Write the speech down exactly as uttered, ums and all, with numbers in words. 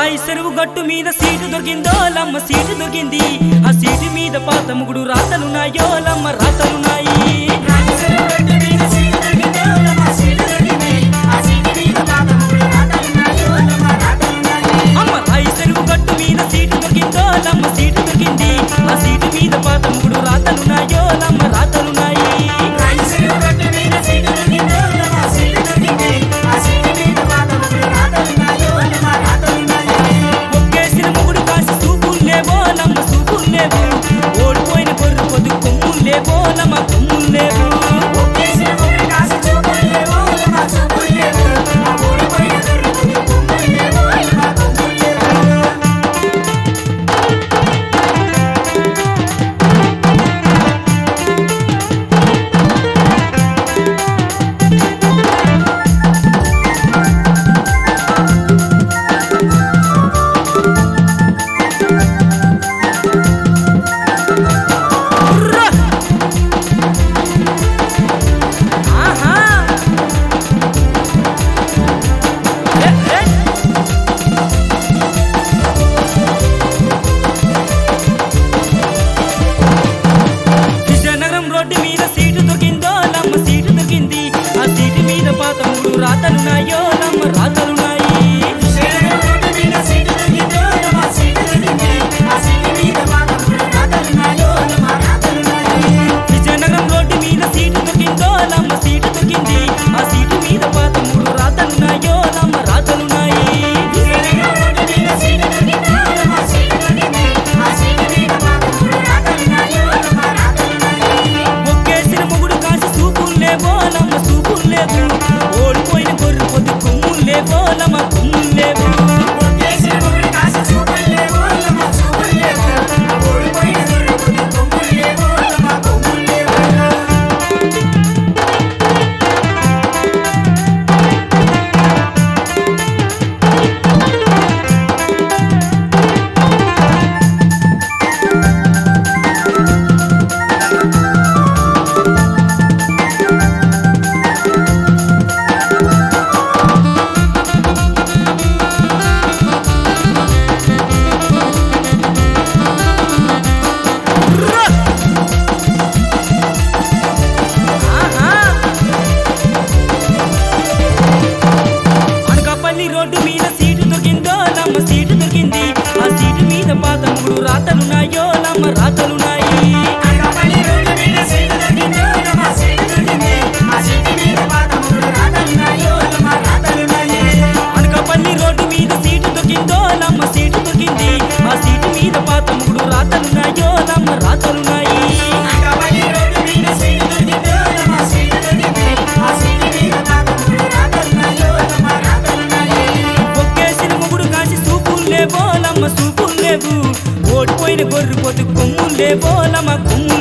రాయి చెరువు గట్టు మీద సీటు దొరికిందో లమ్మ సీటు దొరికింది ఆ సీటు మీద పాత ముగుడు రాతలున్నాయో లమ్మ రాతలున్నాయి అమ్మ రాయి చెరువు గట్టు మీద సీటు దొరికిందో లమ్మ సీటు దొరికింది ఆ సీటు మీద పాత ముగుడు రాతలున్నాయో లమ్మ రాతలున్నాయి ఒక్కేసిన ముగుడు కాసి సూపులు లేవో లమ్మ సూపులు లేవు ఓడిపోయిన కొర్రు పొద్దు కొమ్ములు లేవో లమ్మ కొమ్ములు లేవు రాతలున్నాయో లమ్మ రాతలున్నాయి విజయనగరం రోడ్డు మీద సీటు దొరికిందో లమ్మ సీటు దొరికింది ఆ సీటు మీద పాత మూడు రాతలున్నాయో లమ్మ రాతలున్నాయి ఒక్కేసిన మొగుడు కాసి సూపులు లేవో లమ్మ సూపులు లేవు ఓడిపోయిన గొర్రె పొద్దు కొమ్ములు లేవో లమ్మ కొమ్ములు లేవు రోడ్డు మీద సీటు దొరికిందో లమ్మ సీటు దొరికింది ఆ సీటు మీద పాత మూడు రాతలున్నాయో లమ్మ రాతలున్నాయి అనకాపల్లి రోడ్డు మీద సీటు దొరికిందో లమ్మ సీటు దొరికింది ఆ సీటు మీద పాత మూడు రాతలున్నాయో లమ్మ రాతలున్నాయి లేవో లమ్మ సూపులు లేవు ఓడిపోయిన గొర్రె పొద్దు కొమ్ములు లేవో లమ్మ కొమ్ము